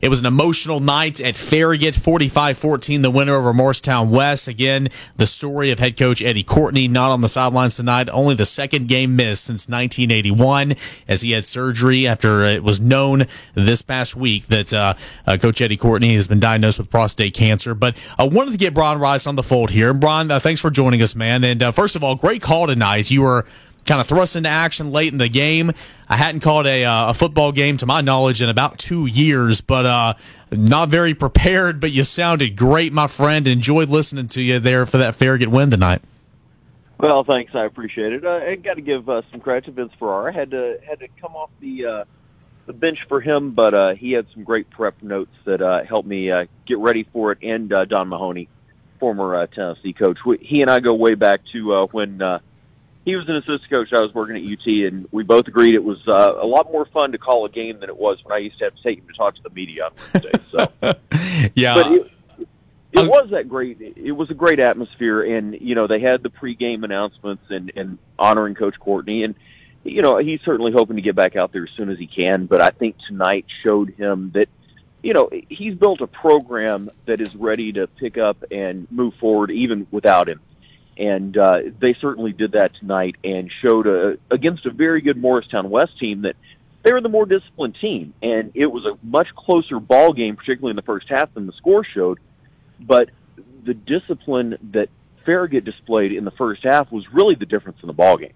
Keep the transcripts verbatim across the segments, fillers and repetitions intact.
It was an emotional night at Farragut, forty-five fourteen, the winner over Morristown West. Again, the story of head coach Eddie Courtney not on the sidelines tonight, only the second game missed since nineteen eighty-one, as he had surgery after it was known this past week that uh, uh, Coach Eddie Courtney has been diagnosed with prostate cancer. But I wanted to get Brian Rice on the fold here. And Brian, uh, thanks for joining us, man. And uh, first of all, great call tonight. You were kind of thrust into action late in the game. I hadn't called a, uh, a football game, to my knowledge, in about two years, but uh, not very prepared, but you sounded great, my friend. Enjoyed listening to you there for that Farragut win tonight. Well, thanks. I appreciate it. Uh, I got to give uh, some credit to Vince Ferrara. I had to, had to come off the uh, the bench for him, but uh, he had some great prep notes that uh, helped me uh, get ready for it, and uh, Don Mahoney, former uh, Tennessee coach. We, he and I go way back to uh, when uh, he was an assistant coach. I was working at U T, and we both agreed it was uh, a lot more fun to call a game than it was when I used to have to take him to talk to the media on Wednesdays. So, yeah, but it, it was that great. It was a great atmosphere, and you know they had the pregame announcements and, and honoring Coach Courtney, and you know he's certainly hoping to get back out there as soon as he can. But I think tonight showed him that you know he's built a program that is ready to pick up and move forward even without him. And uh, they certainly did that tonight and showed a, against a very good Morristown West team that they were the more disciplined team. And it was a much closer ball game, particularly in the first half, than the score showed. But the discipline that Farragut displayed in the first half was really the difference in the ball game.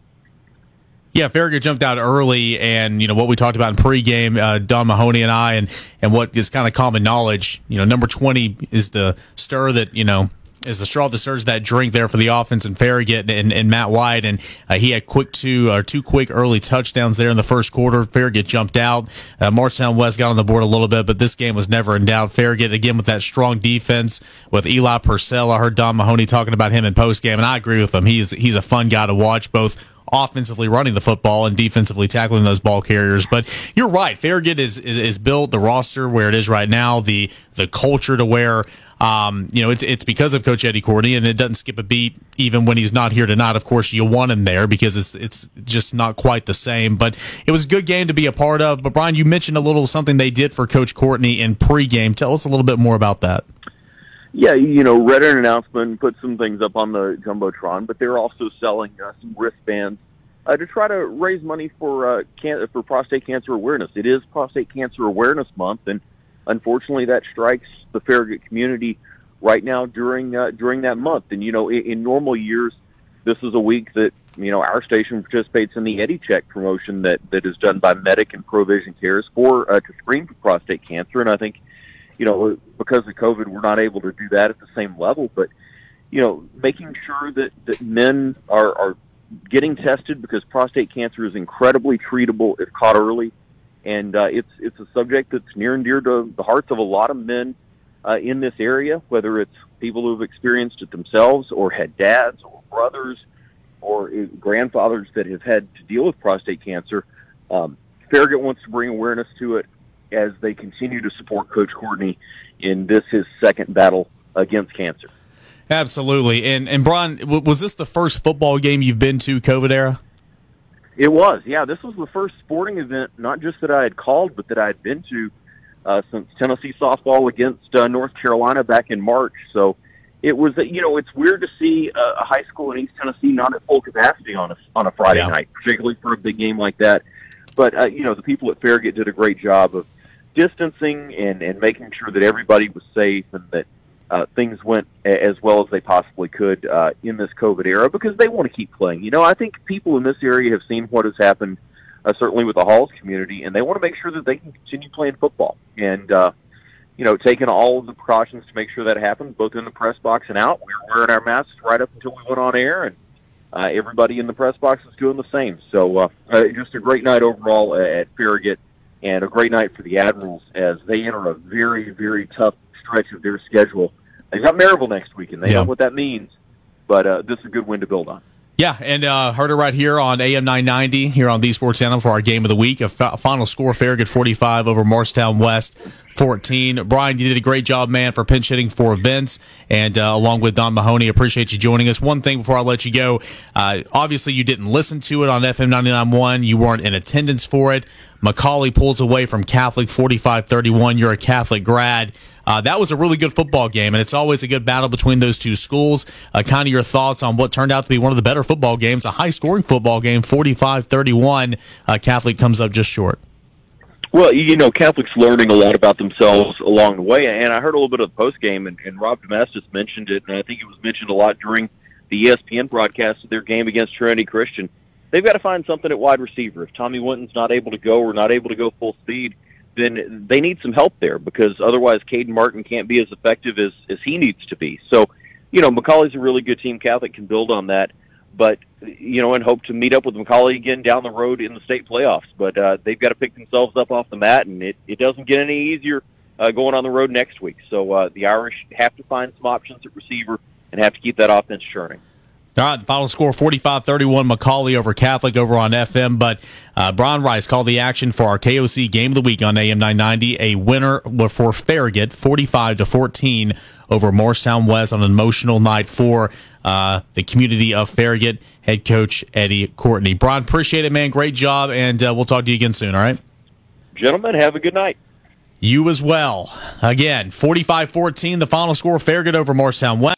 Yeah, Farragut jumped out early, and you know what we talked about in pregame, uh, Don Mahoney and I, and and what is kind of common knowledge. You know, number twenty is the stir that you know. is the straw that stirs that drink there for the offense and Farragut and, and Matt White, and uh, he had quick two or two quick early touchdowns there in the first quarter. Farragut jumped out. Uh, Morristown West got on the board a little bit, but this game was never in doubt. Farragut again with that strong defense with Eli Purcell. I heard Don Mahoney talking about him in postgame, and I agree with him. He's he's a fun guy to watch, both offensively running the football and defensively tackling those ball carriers. But you're right, Farragut is, is is built the roster where it is right now, the the culture to where um you know it's it's because of Coach Eddie Courtney, and it doesn't skip a beat even when he's not here tonight. Of course, you want him there because it's it's just not quite the same. But it was a good game to be a part of. But Brian, you mentioned a little something they did for Coach Courtney in pregame. Tell us a little bit more about that. Yeah, you know, read an announcement and put some things up on the Jumbotron, but they're also selling uh, some wristbands uh, to try to raise money for uh, can- for prostate cancer awareness. It is Prostate Cancer Awareness Month, and unfortunately that strikes the Farragut community right now during uh, during that month. And, you know, in, in normal years, this is a week that, you know, our station participates in the Eddie Check promotion that, that is done by Medic and Provision Cares for uh, to screen for prostate cancer. And I think, you know, because of COVID, we're not able to do that at the same level. But, you know, making sure that, that men are, are getting tested, because prostate cancer is incredibly treatable if caught early. And uh, it's it's a subject that's near and dear to the hearts of a lot of men uh, in this area, whether it's people who have experienced it themselves or had dads or brothers or uh, grandfathers that have had to deal with prostate cancer. Um, Farragut wants to bring awareness to it as they continue to support Coach Courtney in this, his second battle against cancer. Absolutely. And, and Brian, was this the first football game you've been to COVID era? It was, yeah. This was the first sporting event, not just that I had called, but that I had been to uh, since Tennessee softball against uh, North Carolina back in March. So it was, you know, it's weird to see a, a high school in East Tennessee not at full capacity on a, on a Friday yeah. night, particularly for a big game like that. But, uh, you know, the people at Farragut did a great job of distancing and, and making sure that everybody was safe and that uh, things went a- as well as they possibly could uh, in this COVID era, because they want to keep playing. You know, I think people in this area have seen what has happened, uh, certainly with the Halls community, and they want to make sure that they can continue playing football. And, uh, you know, taking all of the precautions to make sure that happens, both in the press box and out. We were wearing our masks right up until we went on air, and uh, everybody in the press box is doing the same. So uh, uh, just a great night overall at Farragut, and a great night for the Admirals as they enter a very, very tough stretch of their schedule. They've got Maryville next week, and they yeah. know what that means, but uh, this is a good win to build on. Yeah, and uh, heard it right here on A M nine ninety, here on the Sports Channel for our game of the week. A f- final score, Farragut forty-five over Morristown West fourteen. Brian, you did a great job, man, for pinch hitting for Vince, and uh, along with Don Mahoney. Appreciate you joining us. One thing before I let you go, uh, obviously you didn't listen to it on F M ninety-nine point one. You weren't in attendance for it, Macaulay pulls away from Catholic forty-five thirty-one. You're a Catholic grad. Uh, that was a really good football game, and it's always a good battle between those two schools. Uh, kind of your thoughts on what turned out to be one of the better football games, a high-scoring football game, forty-five thirty-one. Uh, Catholic comes up just short. Well, you know, Catholics learning a lot about themselves along the way, and I heard a little bit of the post game, and, and Rob Damastis mentioned it, and I think it was mentioned a lot during the E S P N broadcast of their game against Trinity Christian. They've got to find something at wide receiver. If Tommy Winton's not able to go or not able to go full speed, then they need some help there, because otherwise Caden Martin can't be as effective as, as he needs to be. So, you know, Macaulay's a really good team. Catholic can build on that, but, you know, and hope to meet up with Macaulay again down the road in the state playoffs. But uh, they've got to pick themselves up off the mat, and it, it doesn't get any easier uh, going on the road next week. So uh, the Irish have to find some options at receiver and have to keep that offense churning. All right, the final score, forty-five thirty-one, Macaulay over Catholic over on F M. But uh, Brian Rice called the action for our K O C Game of the Week on A M nine ninety. A winner for Farragut, forty-five to fourteen over Morristown West on an emotional night for uh, the community of Farragut. Head coach Eddie Courtney. Brian, appreciate it, man. Great job, and uh, we'll talk to you again soon, all right? Gentlemen, have a good night. You as well. Again, forty-five fourteen, the final score, Farragut over Morristown West.